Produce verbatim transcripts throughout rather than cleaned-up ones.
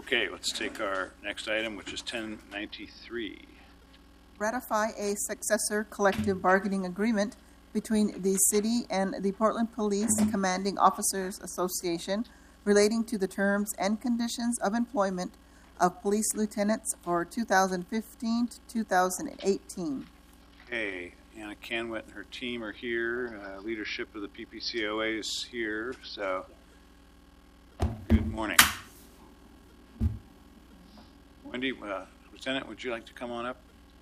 Okay, let's take our next item, which is ten ninety-three. Ratify a successor collective bargaining agreement between the city and the Portland Police Commanding Officers Association relating to the terms and conditions of employment of police lieutenants for two thousand fifteen to two thousand eighteen. Okay, Anna Canwett and her team are here. Uh, leadership of the P P C O A is here. So, good morning. Wendy, uh, Lieutenant, would you like to come on up?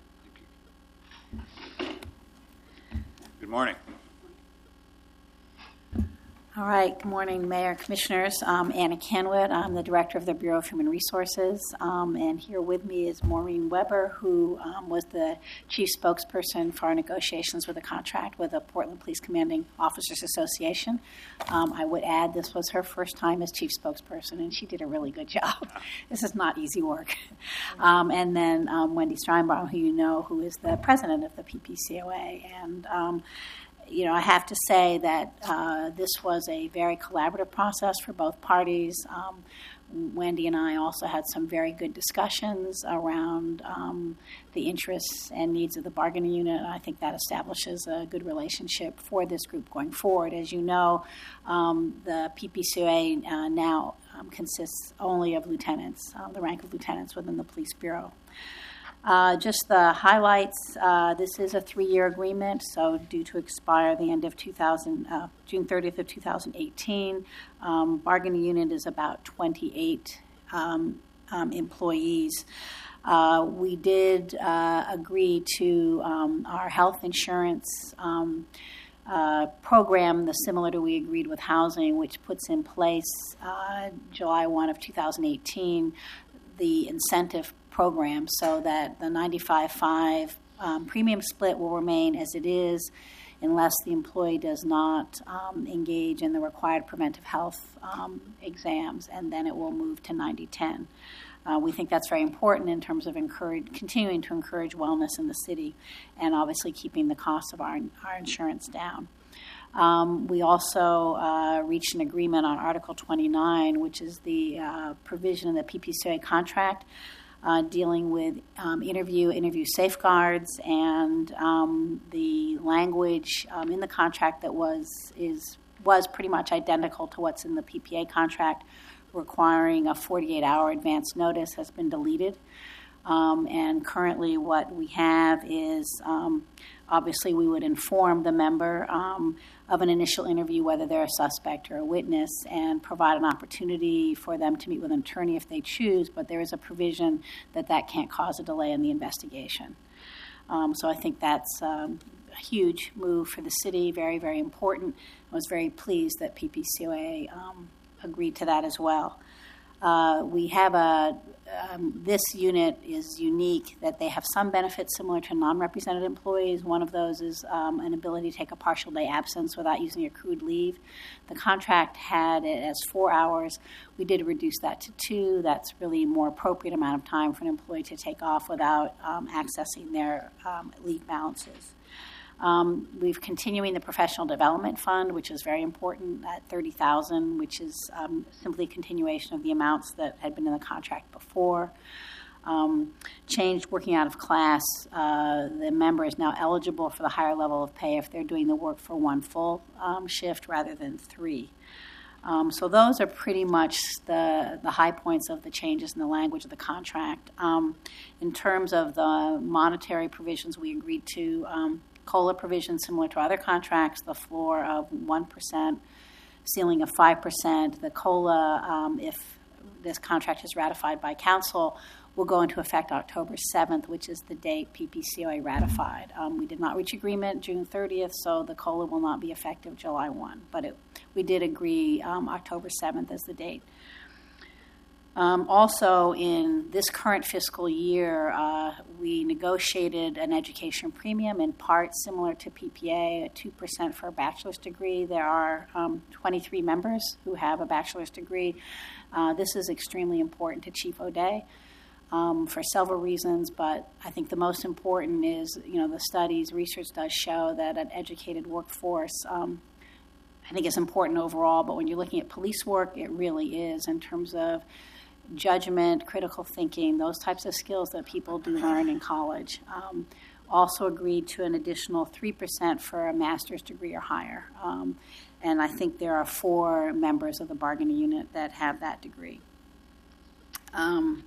Thank you. Good morning. All right. Good morning, Mayor, Commissioners. I'm Anna Canwett. I'm the Director of the Bureau of Human Resources. Um, and here with me is Maureen Weber, who um, was the Chief Spokesperson for our negotiations with the contract with the Portland Police Commanding Officers Association. Um, I would add this was her first time as Chief Spokesperson, and she did a really good job. This is not easy work. Um, and then um, Wendy Steinbaum, who you know, who is the President of the P P C O A. And um, You know, I have to say that uh, this was a very collaborative process for both parties. Um, Wendy and I also had some very good discussions around um, the interests and needs of the bargaining unit. I think that establishes a good relationship for this group going forward. As you know, um, the P P C O A uh, now um, consists only of lieutenants, uh, the rank of lieutenants within the police bureau. Uh, just the highlights, uh, this is a three-year agreement, so due to expire the end of two thousand, uh, June thirtieth of two thousand eighteen. Um, bargaining unit is about twenty-eight um, um, employees. Uh, we did uh, agree to um, our health insurance um, uh, program, the similar to we agreed with housing, which puts in place uh, July first of two thousand eighteen the incentive program, so that the ninety-five five um, premium split will remain as it is unless the employee does not um, engage in the required preventive health um, exams, and then it will move to ninety ten. Uh, we think that's very important in terms of encourage, continuing to encourage wellness in the city and obviously keeping the cost of our, our insurance down. Um, we also uh, reached an agreement on Article twenty-nine, which is the uh, provision of the P P C O A contract uh, dealing with um, interview, interview safeguards, and um, the language um, in the contract that was is was pretty much identical to what's in the P P A contract, requiring a forty-eight hour advance notice has been deleted. Um, and currently what we have is um, obviously we would inform the member um, of an initial interview, whether they're a suspect or a witness, and provide an opportunity for them to meet with an attorney if they choose, but there is a provision that that can't cause a delay in the investigation. Um, so I think that's um, a huge move for the city, very, very important. I was very pleased that P P C O A um, agreed to that as well. Uh, we have a, um, this unit is unique that they have some benefits similar to non-represented employees. One of those is um, an ability to take a partial day absence without using accrued leave. The contract had it as four hours. We did reduce that to two. That's really a more appropriate amount of time for an employee to take off without um, accessing their um, leave balances. Um, we've continuing the professional development fund, which is very important at thirty thousand dollars, which is um, simply a continuation of the amounts that had been in the contract before. Um, changed working out of class. Uh, the member is now eligible for the higher level of pay if they're doing the work for one full um, shift rather than three. Um, so those are pretty much the, the high points of the changes in the language of the contract. Um, in terms of the monetary provisions we agreed to, um, COLA provision similar to other contracts, the floor of one percent, ceiling of five percent. The COLA, um, if this contract is ratified by council, will go into effect October seventh, which is the date P P C O A ratified. Um, we did not reach agreement June thirtieth, so the COLA will not be effective July first, but it, we did agree um, October seventh as the date. Um, also, in this current fiscal year, uh, we negotiated an education premium, in part similar to P P A, at two percent for a bachelor's degree. There are um, twenty-three members who have a bachelor's degree. Uh, this is extremely important to Chief O'Day um, for several reasons, but I think the most important is, you know, the studies, research does show that an educated workforce um, I think is important overall, but when you're looking at police work, it really is in terms of judgment, critical thinking, those types of skills that people do learn in college. Um, also agreed to an additional three percent for a master's degree or higher. Um, and I think there are four members of the bargaining unit that have that degree. Um,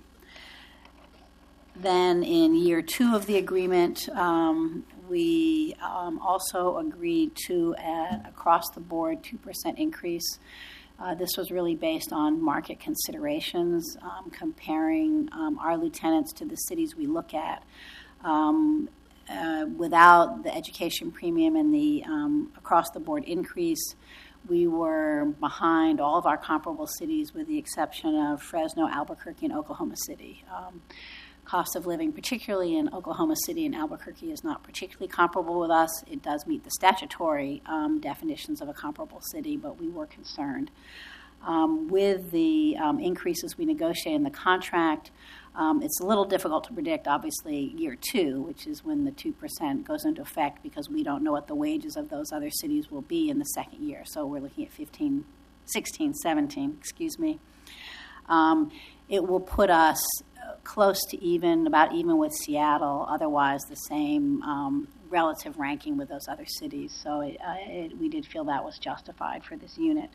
then in year two of the agreement, um, we um, also agreed to an across-the-board two percent increase. Uh, this was really based on market considerations, um, comparing um, our lieutenants to the cities we look at. Um, uh, without the education premium and the um, across-the-board increase, we were behind all of our comparable cities with the exception of Fresno, Albuquerque, and Oklahoma City. Um, cost of living, particularly in Oklahoma City and Albuquerque, is not particularly comparable with us. It does meet the statutory um, definitions of a comparable city, but we were concerned. Um, with the um, increases we negotiated in the contract, um, it's a little difficult to predict, obviously, year two, which is when the two percent goes into effect, because we don't know what the wages of those other cities will be in the second year. So we're looking at fifteen, sixteen, seventeen, excuse me. Um, it will put us close to even, about even with Seattle, otherwise the same um, relative ranking with those other cities. So it, uh, it, we did feel that was justified for this unit.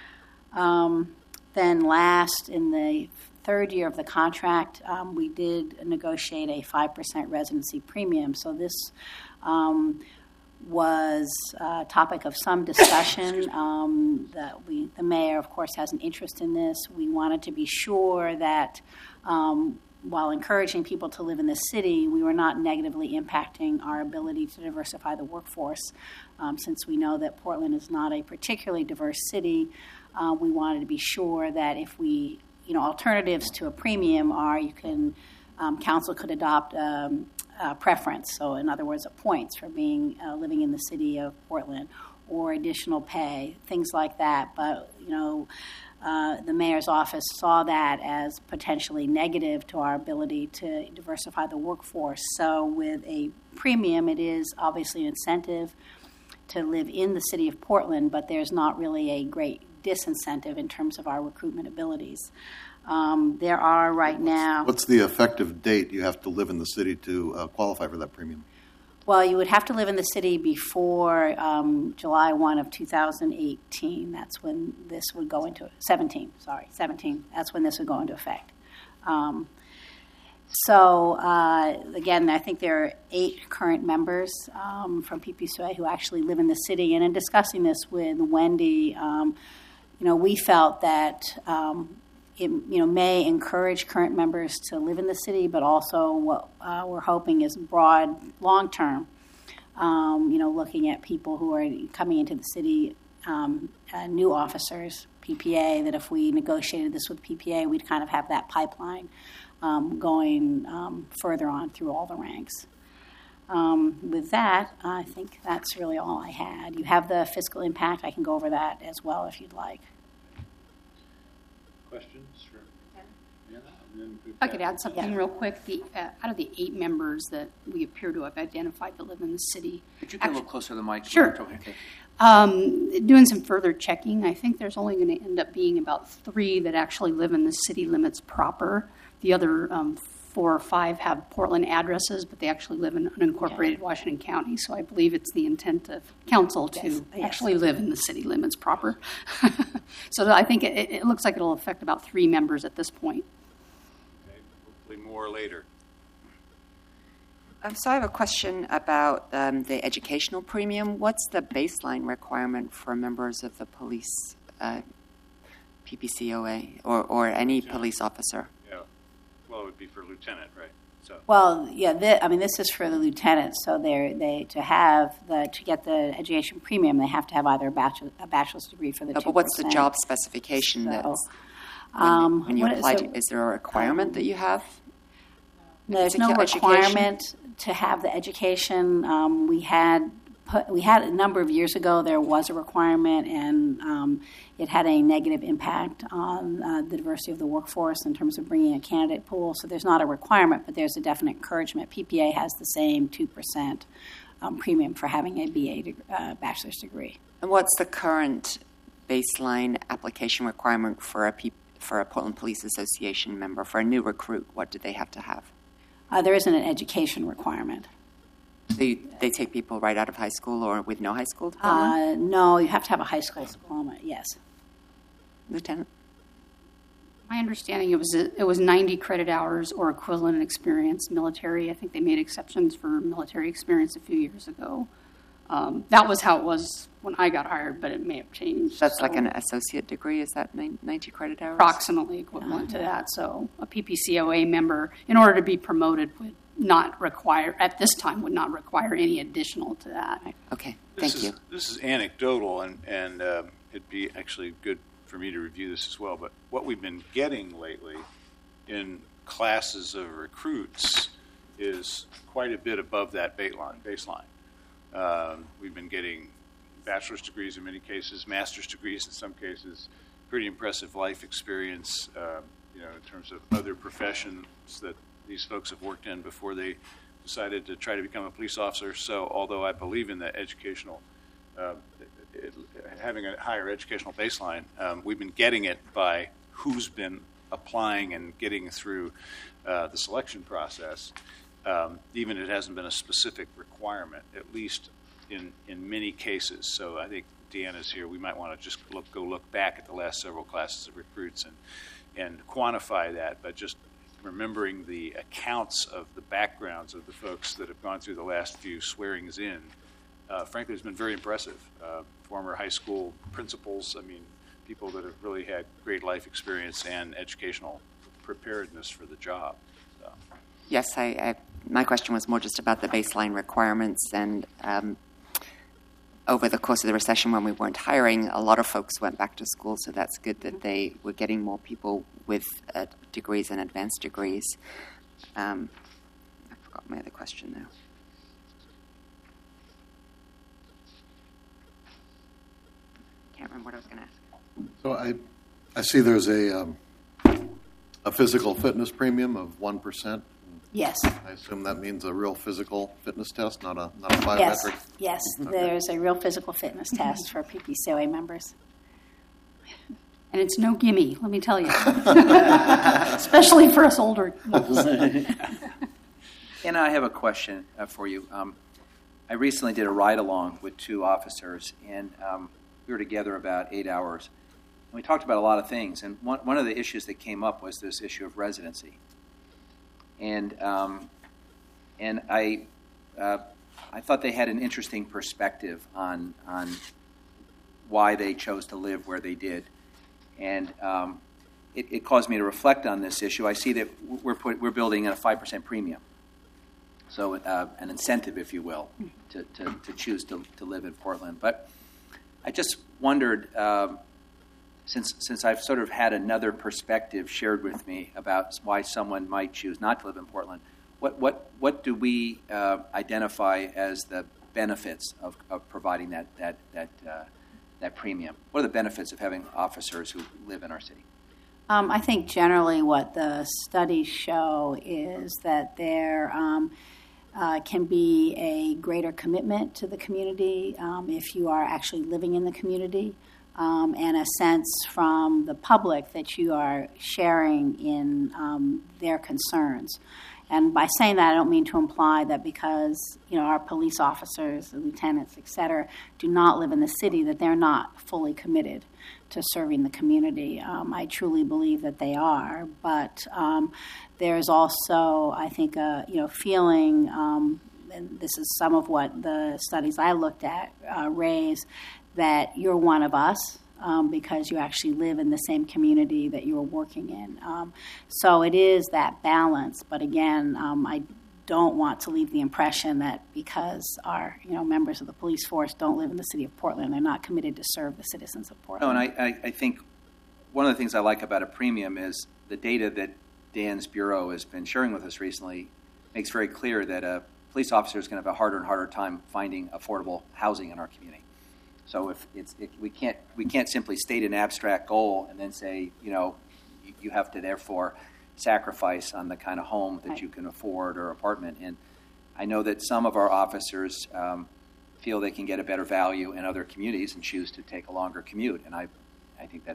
Um, then last, in the third year of the contract, um, we did negotiate a five percent residency premium. So this um, was a topic of some discussion. Um, that we, the mayor, of course, has an interest in this. We wanted to be sure that um, while encouraging people to live in the city, we were not negatively impacting our ability to diversify the workforce. Um, since we know that Portland is not a particularly diverse city, uh, we wanted to be sure that if we, you know, alternatives to a premium are you can, um, council could adopt um, a preference, so in other words, a points for being uh, living in the city of Portland, or additional pay, things like that. But, you know, Uh, the mayor's office saw that as potentially negative to our ability to diversify the workforce. So with a premium, it is obviously an incentive to live in the city of Portland, but there's not really a great disincentive in terms of our recruitment abilities. Um, there are right now... What's the effective date you have to live in the city to uh, qualify for that premium? Well, you would have to live in the city before um, July first of two thousand eighteen. That's when this would go into seventeen. Sorry, seventeen. That's when this would go into effect. Um, so uh, again, I think there are eight current members um, from P P C O A who actually live in the city. And in discussing this with Wendy, um, you know, we felt that um, it, you know, may encourage current members to live in the city, but also what uh, we're hoping is broad, long-term, um, you know, looking at people who are coming into the city, um, uh, new officers, P P A, that if we negotiated this with P P A, we'd kind of have that pipeline um, going um, further on through all the ranks. Um, with that, I think that's really all I had. You have the fiscal impact. I can go over that as well if you'd like. Questions? Sure. Yeah. I could add something yeah. real quick. The, uh, out of the eight members that we appear to have identified that live in the city. Could you get Actually, a little closer to the mic? Sure. Okay. Um, doing some further checking, I think there's only going to end up being about three that actually live in the city limits proper. The other um, four or five have Portland addresses, but they actually live in unincorporated yeah. Washington County. So I believe it's the intent of council to yes. actually yes. live in the city limits proper. So I think it, it looks like it'll affect about three members at this point. Okay, hopefully more later. Um, so I have a question about um, the educational premium. What's the baseline requirement for members of the police, uh, P P C O A, or, or any yeah. police officer? Yeah, well, it would be for lieutenant, right? So. Well, yeah, th- I mean, this is for the lieutenants. So they they to have the to get the education premium, they have to have either a bachelor a bachelor's degree for the. No, but what's the job specification? So, that's um, when, when you what, apply? so, to, is there a requirement um, that you have? No, there's no requirement to have the education. Um, we had put, we had a number of years ago. There was a requirement, and um, it had a negative impact on uh, the diversity of the workforce in terms of bringing a candidate pool. So there's not a requirement, but there's a definite encouragement. P P A has the same two percent um, premium for having a B A deg- uh, bachelor's degree. And what's the current baseline application requirement for a P- for a Portland Police Association member, for a new recruit? What do they have to have? Uh, there isn't an education requirement. They, they take people right out of high school or with no high school diploma? Uh, no, you have to have a high school diploma, yes. Lieutenant? My understanding, it was it was ninety credit hours or equivalent in experience military. I think they made exceptions for military experience a few years ago. Um, that was how it was when I got hired, but it may have changed. That's so like an associate degree. Is that ninety credit hours? approximately equivalent to that. So a P P C O A member, in order to be promoted, would not require, at this time, would not require any additional to that. Okay, This thank is, you. This is anecdotal, and, and um, it'd be actually good for me to review this as well. But what we've been getting lately in classes of recruits is quite a bit above that baseline. baseline. Um, we've been getting bachelor's degrees in many cases, master's degrees in some cases, pretty impressive life experience, uh, you know, in terms of other professions that these folks have worked in before they decided to try to become a police officer. So although I believe in the educational, uh, it, having a higher educational baseline, um, we've been getting it by who's been applying and getting through uh, the selection process. Um, even if it hasn't been a specific requirement, at least in, in many cases. So I think Deanna's here. We might want to just look, go look back at the last several classes of recruits and, and quantify that, but just remembering the accounts of the backgrounds of the folks that have gone through the last few swearings in, uh, frankly, has been very impressive. Uh, former high school principals, I mean, people that have really had great life experience and educational preparedness for the job. So. Yes, I, I, my question was more just about the baseline requirements. And um, over the course of the recession, when we weren't hiring, a lot of folks went back to school. So that's good that they were getting more people with uh, degrees and advanced degrees. Um, I forgot my other question now. Can't remember what I was going to ask. So I, I see there's a, um, a physical fitness premium of one percent. Yes. I assume that means a real physical fitness test, not a not a Yes, biometric. yes. There's a real physical fitness test for P P C O A members. And it's no gimme, let me tell you. Especially for us older. And I have a question uh, for you. Um, I recently did a ride-along with two officers, and um, we were together about eight hours. And we talked about a lot of things, and one, one of the issues that came up was this issue of residency. And um, and I uh, I thought they had an interesting perspective on on why they chose to live where they did, and um, it, it caused me to reflect on this issue. I see that we're put, we're building in a five percent premium, so uh, an incentive, if you will, to, to, to choose to, to live in Portland. But I just wondered. Um, Since since I've sort of had another perspective shared with me about why someone might choose not to live in Portland, what what what do we uh, identify as the benefits of, of providing that that that uh, that premium? What are the benefits of having officers who live in our city? Um, I think generally what the studies show is that there um, uh, can be a greater commitment to the community um, if you are actually living in the community. Um, and a sense from the public that you are sharing in um, their concerns. And by saying that, I don't mean to imply that because, you know, our police officers, the lieutenants, et cetera, do not live in the city, that they're not fully committed to serving the community. Um, I truly believe that they are. But um, there's also, I think, a, you know, feeling, um, and this is some of what the studies I looked at uh, raise, that you're one of us um, because you actually live in the same community that you are working in. Um, so it is that balance. But again, um, I don't want to leave the impression that because our you know members of the police force don't live in the city of Portland, they're not committed to serve the citizens of Portland. No, and I, I, I think one of the things I like about a premium is the data that Dan's Bureau has been sharing with us recently makes very clear that a police officer is going to have a harder and harder time finding affordable housing in our community. So if it's it, we can't we can't simply state an abstract goal and then say, you know, you, you have to therefore sacrifice on the kind of home that right. you can afford or apartment. And I know that some of our officers um, feel they can get a better value in other communities and choose to take a longer commute. And I I think that's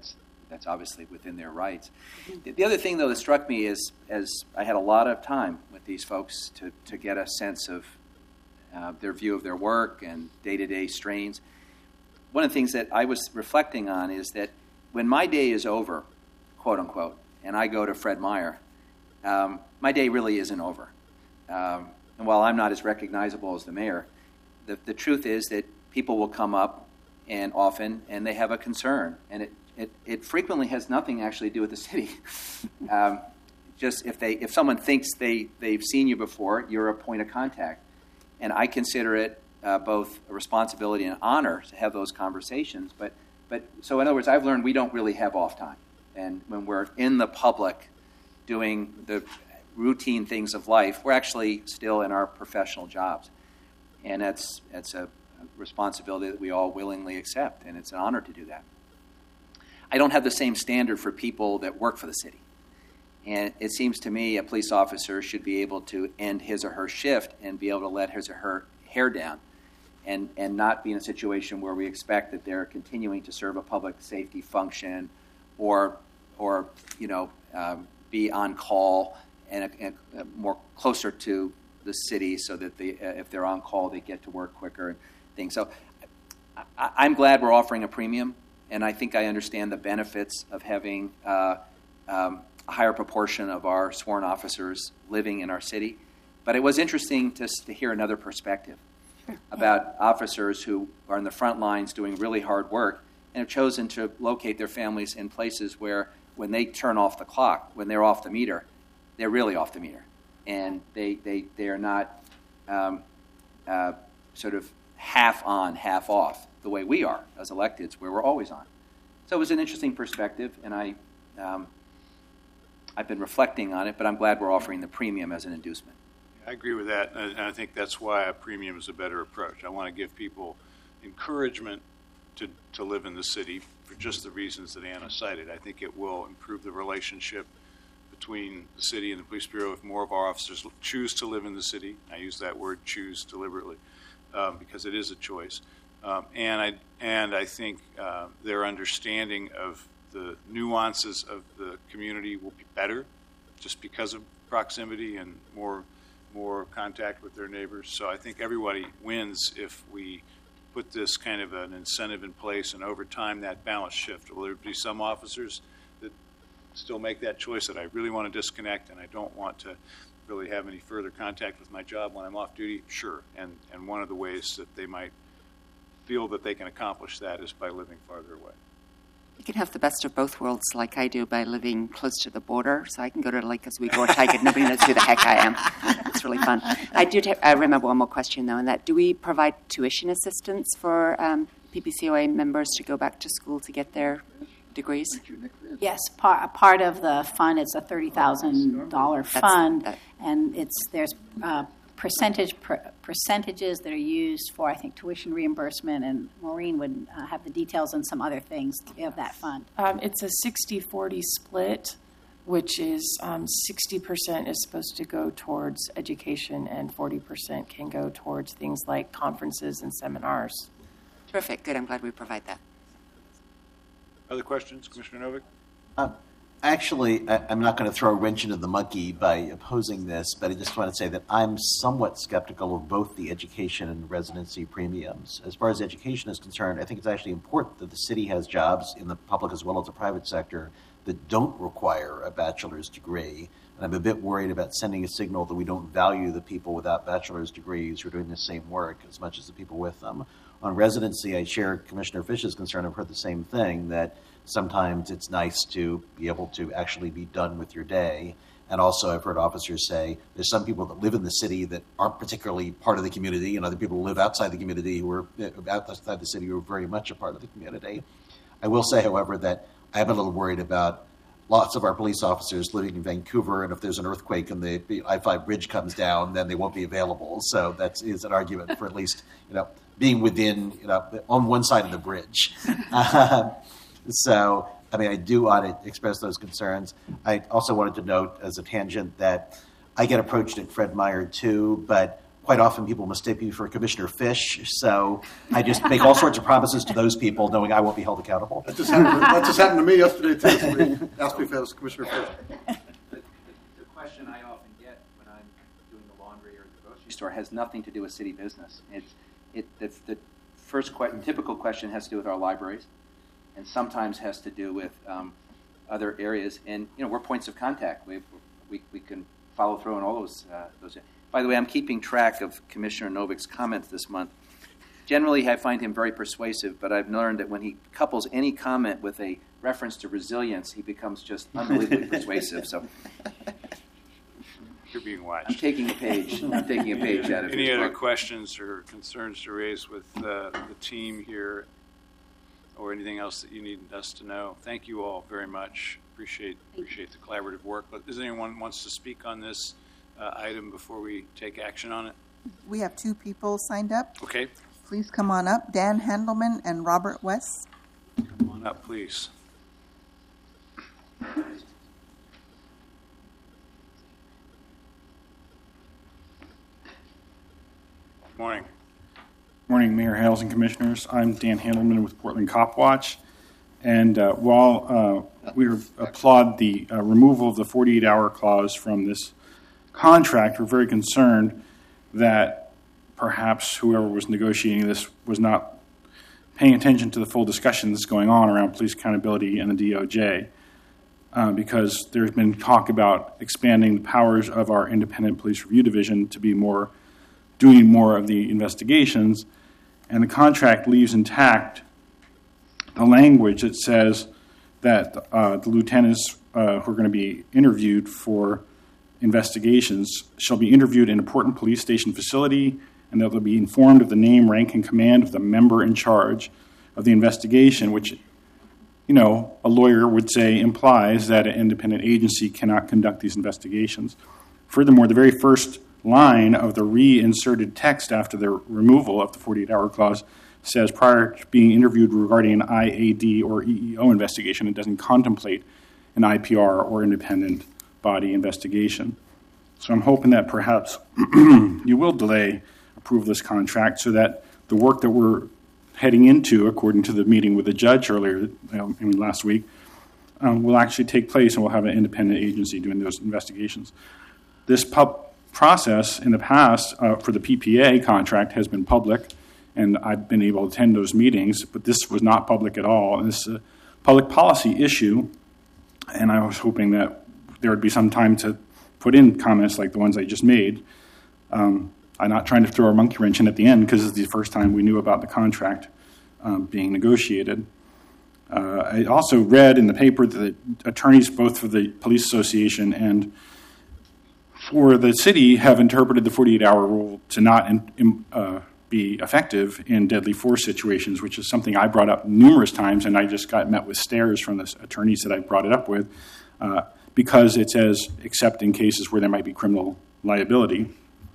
that's obviously within their rights. The, the other thing, though, that struck me is, as I had a lot of time with these folks to, to get a sense of uh, their view of their work and day-to-day strains, one of the things that I was reflecting on is that when my day is over, quote unquote, and I go to Fred Meyer, um, my day really isn't over. Um, and while I'm not as recognizable as the mayor, the, the truth is that people will come up and often, and they have a concern, and it, it, it frequently has nothing actually to do with the city. um, just if they if someone thinks they they've seen you before, you're a point of contact, and I consider it uh, both a responsibility and an honor to have those conversations. But but so in other words, I've learned we don't really have off time, and when we're in the public doing the routine things of life, we're actually still in our professional jobs, and that's that's a responsibility that we all willingly accept, and it's an honor to do that. I don't have the same standard for people that work for the city, and it seems to me a police officer should be able to end his or her shift and be able to let his or her hair down, and and not be in a situation where we expect that they're continuing to serve a public safety function, or or you know um, be on call and, and uh, more closer to the city, so that they, uh, if they're on call, they get to work quicker and things. So I, I'm glad we're offering a premium, and I think I understand the benefits of having uh, um, a higher proportion of our sworn officers living in our city. But it was interesting to, to hear another perspective about officers who are in the front lines doing really hard work and have chosen to locate their families in places where when they turn off the clock, when they're off the meter, they're really off the meter. And they, they, they are not um, uh, sort of half on, half off, the way we are as electeds, where we're always on. So it was an interesting perspective, and I, um, I've been reflecting on it, but I'm glad we're offering the premium as an inducement. I agree with that, and I think that's why a premium is a better approach. I want to give people encouragement to, to live in the city for just the reasons that Anna cited. I think it will improve the relationship between the city and the police bureau if more of our officers choose to live in the city. I use that word choose deliberately um, because it is a choice. Um, and I and I think uh, their understanding of the nuances of the community will be better just because of proximity and more more contact with their neighbors. So I think everybody wins if we put this kind of an incentive in place, and over time that balance shift. Will there be some officers that still make that choice that I really want to disconnect and I don't want to really have any further contact with my job when I'm off duty? Sure. And and one of the ways that they might feel that they can accomplish that is by living farther away. You can have the best of both worlds like I do by living close to the border, so I can go to Lake Oswego or Tigard. Nobody knows who the heck I am. It's really fun. I do ta- I remember one more question, though, and that do we provide tuition assistance for um, P P C O A members to go back to school to get their degrees? Yes, part, a part of the fund, it's a thirty thousand dollars fund, that. and it's there's uh, percentage per, percentages that are used for, I think, tuition reimbursement, and Maureen would uh, have the details on some other things of that fund. Um, it's a sixty forty split, which is um, sixty percent is supposed to go towards education and forty percent can go towards things like conferences and seminars. Terrific. Good. I'm glad we provide that. Other questions, Commissioner Novick? Uh, actually, I, I'm not going to throw a wrench into the monkey by opposing this, but I just want to say that I'm somewhat skeptical of both the education and residency premiums. As far as education is concerned, I think it's actually important that the city has jobs in the public as well as the private sector that don't require a bachelor's degree. And I'm a bit worried about sending a signal that we don't value the people without bachelor's degrees who are doing the same work as much as the people with them. On residency, I share Commissioner Fish's concern. I've heard the same thing, that sometimes it's nice to be able to actually be done with your day. And also I've heard officers say there's some people that live in the city that aren't particularly part of the community, and other people who live outside the community who are outside the city who are very much a part of the community. I will say, however, that I'm a little worried about lots of our police officers living in Vancouver, and if there's an earthquake and the I five bridge comes down, then they won't be available. So that is an argument for at least, you know, being within, you know, on one side of the bridge. uh, so, I mean, I do want to express those concerns. I also wanted to note as a tangent that I get approached at Fred Meyer too, but quite often people mistake me for Commissioner Fish, so I just make all sorts of promises to those people, knowing I won't be held accountable. That just happened, that just happened to me yesterday, too. Somebody asked me if I was Commissioner Fish. The, the question I often get when I'm doing the laundry or the grocery store has nothing to do with city business. It's it the, the first question, typical question has to do with our libraries, and sometimes has to do with um, other areas. And you know, we're points of contact. We we we can follow through on all those uh, those. By the way, I'm keeping track of Commissioner Novick's comments this month. Generally, I find him very persuasive, but I've learned that when he couples any comment with a reference to resilience, he becomes just unbelievably persuasive. So You're being watched. I'm taking a page. I'm taking a page out of Any his other book. questions or concerns to raise with uh, the team here, or anything else that you need us to know? Thank you all very much. Appreciate appreciate the collaborative work. But does anyone wants to speak on this uh, item before we take action on it? We have two people signed up. Okay, Please come on up, Dan Handelman and Robert West. come on up, please. Morning. Morning, Mayor, Hales, and Commissioners. I'm Dan Handelman with Portland Cop Watch. And uh, while uh, we applaud the uh, removal of the forty-eight hour clause from this contract, we're very concerned that perhaps whoever was negotiating this was not paying attention to the full discussion that's going on around police accountability and the D O J, uh, because there's been talk about expanding the powers of our independent police review division to be more, doing more of the investigations, and the contract leaves intact the language that says that uh, the lieutenants uh, who are going to be interviewed for investigations shall be interviewed in a Portland police station facility, and that they'll be informed of the name, rank, and command of the member in charge of the investigation, which, you know, a lawyer would say implies that an independent agency cannot conduct these investigations. Furthermore, the very first line of the reinserted text after the removal of the forty-eight hour clause says, prior to being interviewed regarding an I A D or E E O investigation, it doesn't contemplate an I P R or independent body investigation. So I'm hoping that perhaps you will delay approve this contract so that the work that we're heading into, according to the meeting with the judge earlier, you know, I mean last week, um, will actually take place, and we'll have an independent agency doing those investigations. This pub process in the past uh, for the P P A contract has been public, and I've been able to attend those meetings, but this was not public at all. And this is a public policy issue, and I was hoping that there would be some time to put in comments like the ones I just made. Um, I'm not trying to throw a monkey wrench in at the end, because it's the first time we knew about the contract um, being negotiated. Uh, I also read in the paper that the attorneys, both for the Police Association and for the city, have interpreted the forty-eight hour rule to not in, in, uh, be effective in deadly force situations, which is something I brought up numerous times, and I just got met with stares from the attorneys that I brought it up with, uh, because it says except in cases where there might be criminal liability.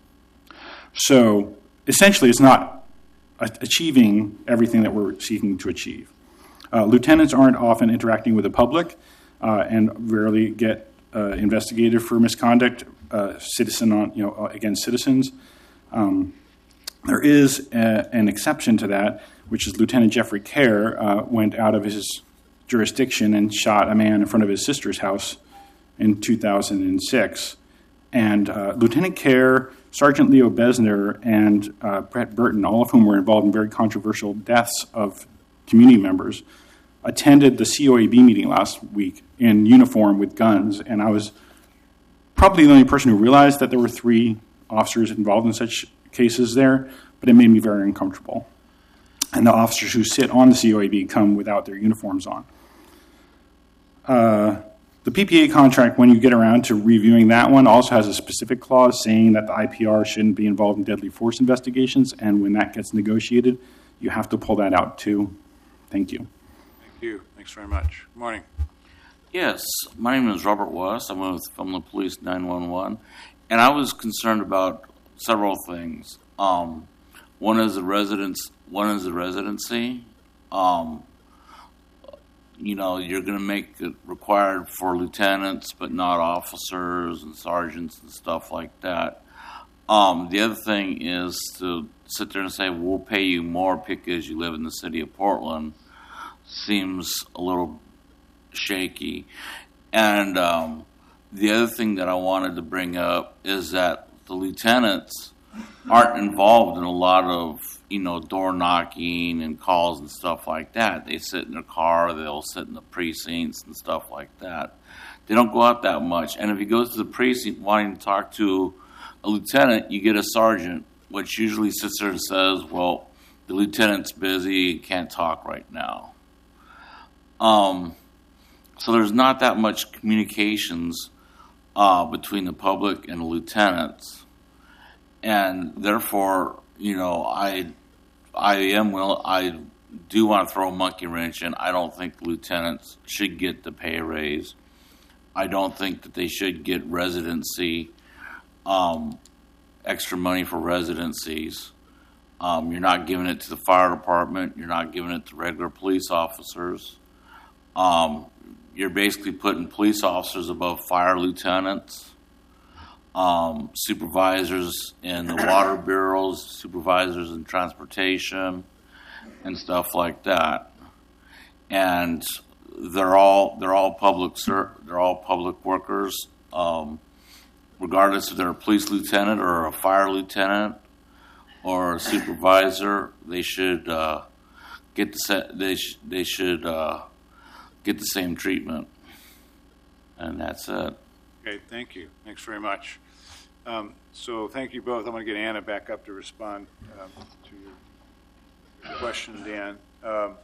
So essentially, it's not achieving everything that we're seeking to achieve. Uh, lieutenants aren't often interacting with the public uh, and rarely get uh, investigated for misconduct, uh, citizen on you know against citizens. Um, there is a, an exception to that, which is Lieutenant Jeffrey Kerr uh, went out of his jurisdiction and shot a man in front of his sister's house in two thousand six. And uh, Lieutenant Kerr, Sergeant Leo Besner, and uh, Brett Burton, all of whom were involved in very controversial deaths of community members, attended the C O A B meeting last week in uniform with guns. And I was probably the only person who realized that there were three officers involved in such cases there, but it made me very uncomfortable. And the officers who sit on the C O A B come without their uniforms on. Uh, the P P A contract, when you get around to reviewing that one, also has a specific clause saying that the I P R shouldn't be involved in deadly force investigations, and when that gets negotiated, you have to pull that out too. Thank you. Thank you. Thanks very much. Good morning. Yes, my name is Robert West. I'm with Family Police nine one one, and I was concerned about several things. Um, one is the residence. One is the residency. Um, you know, you're going to make it required for lieutenants, but not officers and sergeants and stuff like that. Um, the other thing is to sit there and say, we'll pay you more because you live in the city of Portland seems a little shaky. And um, the other thing that I wanted to bring up is that the lieutenants aren't involved in a lot of, you know, door knocking and calls and stuff like that. They sit in their car, they'll sit in the precincts and stuff like that. They don't go out that much. And if you go to the precinct wanting to talk to a lieutenant, you get a sergeant, which usually sits there and says, well, the lieutenant's busy, can't talk right now. Um, so there's not that much communications uh, between the public and the lieutenants. And therefore, you know, I I am will I do want to throw a monkey wrench in. I don't think lieutenants should get the pay raise. I don't think that they should get residency, um, extra money for residencies. Um, you're not giving it to the fire department. You're not giving it to regular police officers. Um, you're basically putting police officers above fire lieutenants, um, supervisors in the water bureaus, supervisors in transportation, and stuff like that. And they're all they're all public ser- they're all public workers, um, regardless if they're a police lieutenant or a fire lieutenant or a supervisor. They should uh, get the se- they sh- they should uh, get the same treatment, and that's it. Okay, thank you. Thanks very much. Um, so thank you both. I'm going to get Anna back up to respond um, to your, your question, Dan. Um,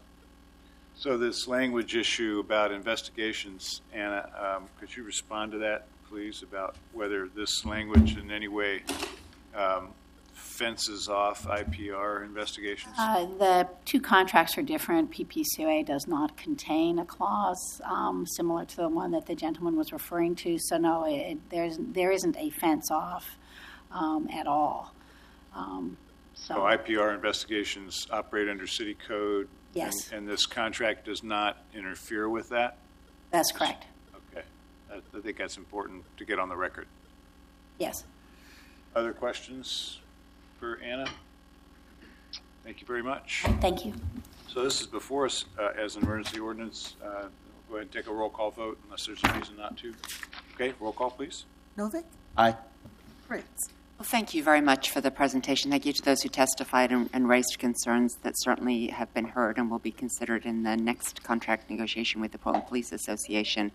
so this language issue about investigations, Anna, um, could you respond to that, please, about whether this language in any way um, fences off I P R investigations? Uh, the two contracts are different. P P C O A does not contain a clause um, similar to the one that the gentleman was referring to. So no, it, there's there isn't a fence off um, at all. Um, so, so I P R investigations operate under city code. Yes. And, and this contract does not interfere with that? That's correct. Okay. I, I think that's important to get on the record. Yes. Other questions for Anna? Thank you very much. Thank you. So this is before us uh, as an emergency ordinance. Uh, we'll go ahead and take a roll call vote unless there's a reason not to. Okay, roll call, please. Novick? Aye. Fritz? Well, thank you very much for the presentation. Thank you to those who testified and, and raised concerns that certainly have been heard and will be considered in the next contract negotiation with the Portland Police Association.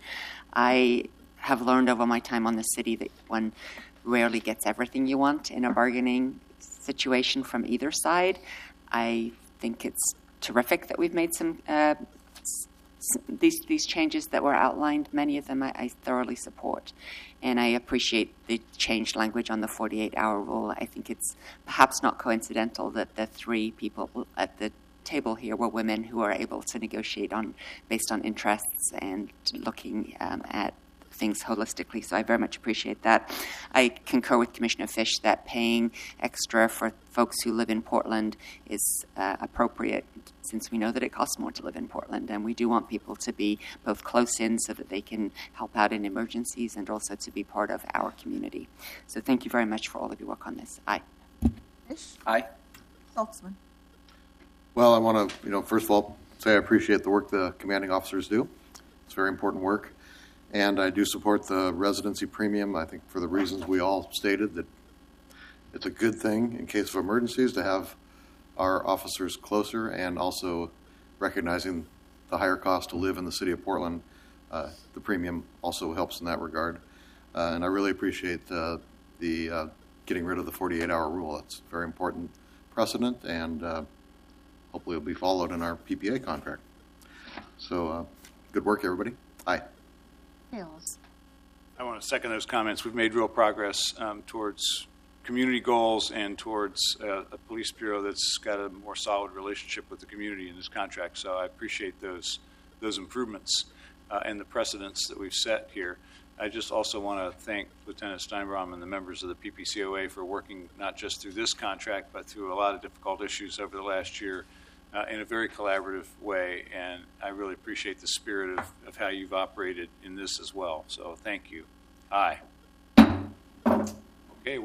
I have learned over my time on the city that one rarely gets everything you want in a bargaining situation from either side. I think it's terrific that we've made some uh, these these changes that were outlined. Many of them I, I thoroughly support, and I appreciate the changed language on the forty-eight hour rule. I think it's perhaps not coincidental that the three people at the table here were women who are able to negotiate on based on interests and looking um, at things holistically, so I very much appreciate that. I concur with Commissioner Fish that paying extra for folks who live in Portland is uh, appropriate, since we know that it costs more to live in Portland, and we do want people to be both close in so that they can help out in emergencies and also to be part of our community. So thank you very much for all of your work on this. Aye. Fish? Aye. Saltzman? Well, I want to, you know, first of all, say I appreciate the work the commanding officers do. It's very important work. And I do support the residency premium, I think, for the reasons we all stated, that it's a good thing in case of emergencies to have our officers closer, and also recognizing the higher cost to live in the city of Portland. Uh, the premium also helps in that regard. Uh, and I really appreciate uh, the uh, getting rid of the forty-eight hour rule. It's a very important precedent, and uh, hopefully it'll be followed in our P P A contract. So uh, good work, everybody. Aye. Hales? I want to second those comments. We've made real progress um, towards community goals and towards uh, a police bureau that's got a more solid relationship with the community in this contract. So I appreciate those those improvements uh, and the precedents that we've set here. I just also want to thank Lieutenant Steinbrom and the members of the P P C O A for working not just through this contract, but through a lot of difficult issues over the last year uh, in a very collaborative way. And I really appreciate the spirit of, of how you've operated in this as well. So thank you. Aye.